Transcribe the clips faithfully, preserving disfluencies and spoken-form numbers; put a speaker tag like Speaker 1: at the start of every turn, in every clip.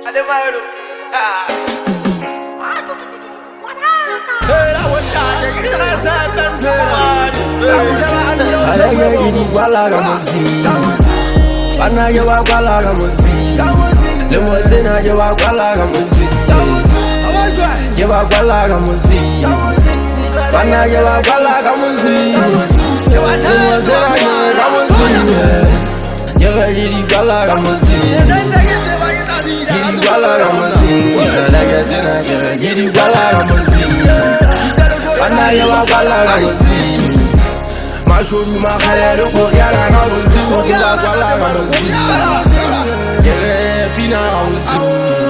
Speaker 1: Ademaro. Hey, I was shot. Mashuru makhale ko yara na muzi ko la kwala na muzi yere pina muzi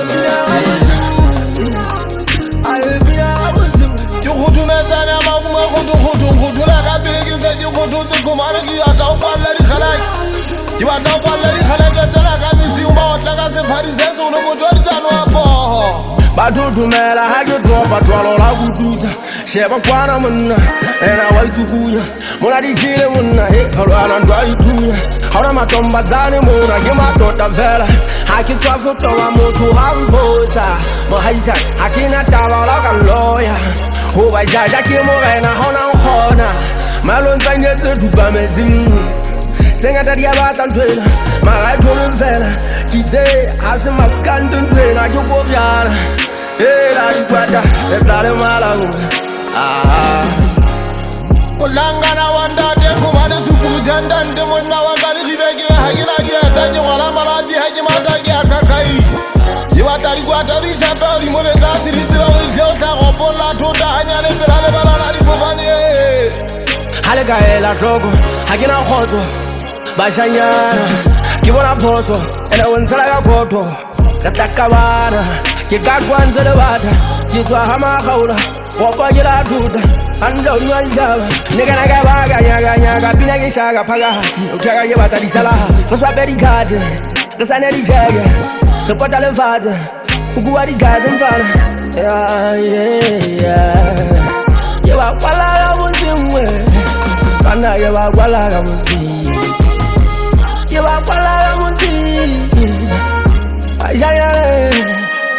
Speaker 1: ale pina muzi yo khudu mezana ma kuma khudu khudu khudu la ka bigi se yo khudu se kumara ki ata kwala ri khala ki wa ta kwala ri khala ka tsala ka misi umba otla ka se pharise so lo motori tsano apo badudumela ha ke dropa twalo la bututa sheba kwana munna ena waitukunya mona dijile munna he halwana ndwaitunya hauna matomba zane mona ke matota vela ha ke tsafuto wa motho ha mbosa mo haisa akina taba la ka loya ho ba jaja ke mo rena hauna khona malon tsanyetse duba mezing Senga tadia batla ntwela mara tolo mfela kitse hase maskando ntwela ke go byala eh la dikwata e blale malangu ah ulangana wanda de kumane supumutanda ndemo na wangali ribeke hakina dia tanje wala malabi haji mataki akakai jiwata rikwata risha rimone dasi risira ulta robola tota hanyane belale balala ribofani hale gaela jogo hakina khoto bashanyana kibona phoso ena wenzela ka khotho katakabana ke kakwanzele bata kitwa hama khaula kopa jela tuta ando nyanja negana ka baga nyaga nyaga pina ke shaka phakati uthaka ye bata disala koswa bedi card kasane di jaga kopata le vaza ukuwa di gaze mfana yeah yeah ye ba kwala ka muzimwe kana ye ba kwala ka muzimwe ye ba kwala ka muzimwe ayayale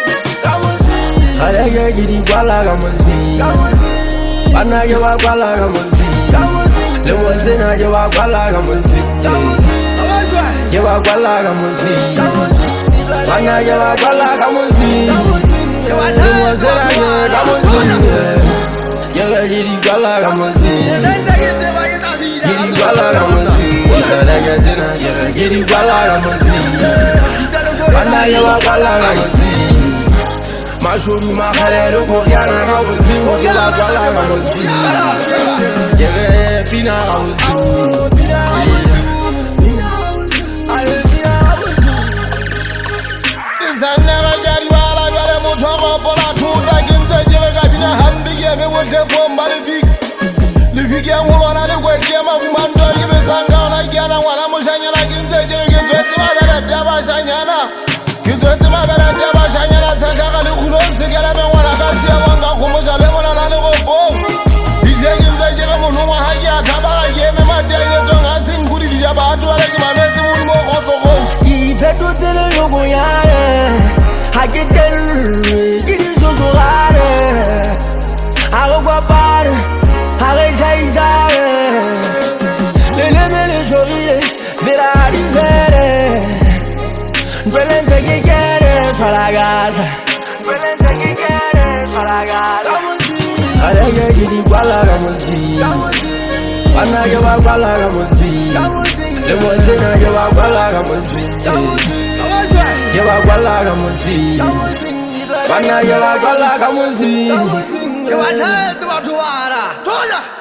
Speaker 1: ale ye gidi kwala ka muzimwe kana ye ba kwala ka muzimwe le wazena ye ba kwala ka muzimwe ye ba kwala ka muzimwe kana ye ba kwala ka muzimwe ye ba wazena ye ka muzimwe ye gidi kwala ka muzimwe gidi kwala ka muzimwe ale ye zena ye gidi kwala ka muzimwe kana ye ba kwala ka muzimwe Mashuru makhale ko yana ka muzimwe ye ba kwala ka muzimwe ye pina muzimwe Zanera jari wala wala mutoro pola tuta kinze jere kabina hambi ye me wote bomba le vik le vik ya ngolona le kweti ya makumando ye bezanga na kiana wala mushanyana kinze jere kinze tima bela taba shanyana kinze tima bela taba shanyana tsaka ka le khulo sekela me wala ka sia wanga khomosha le mona la le gobo dije kinze jere mono wa ha ya thaba ga ye me mateye tsonga singudi dija batho ala ke mametse muri mo gogo Peto tele yogo yare hakitel gidi zuzurare haro guapare hare jaizare lele mele jorile vera rizere duele zeki kere faragaza duele zeki kere faragaza ale ye gidi kwala ka muzi bana ye ba kwala ka muzi le wazena ye ba kwala ka muzi ye ba kwala ka muzi bana ye ba kwala ka muzi ye ba thetsa batho bara thoya